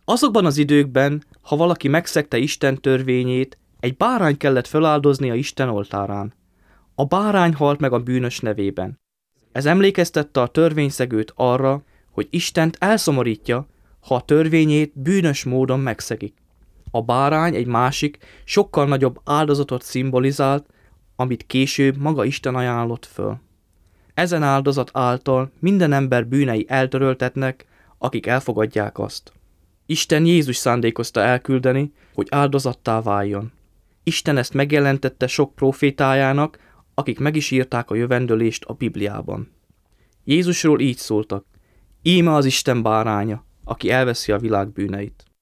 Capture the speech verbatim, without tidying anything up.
Azokban az időkben, ha valaki megszegte Isten törvényét, egy bárány kellett feláldoznia Isten oltárán. A bárány halt meg a bűnös nevében. Ez emlékeztette a törvényszegőt arra, hogy Istent elszomorítja, ha a törvényét bűnös módon megszegik. A bárány egy másik, sokkal nagyobb áldozatot szimbolizált, amit később maga Isten ajánlott föl. Ezen áldozat által minden ember bűnei eltöröltetnek, akik elfogadják azt. Isten Jézus szándékozta elküldeni, hogy áldozattá váljon. Isten ezt megjelentette sok profétájának, akik meg is írták a jövendőlést a Bibliában. Jézusról így szóltak: íme az Isten báránya, aki elveszi a világ bűneit.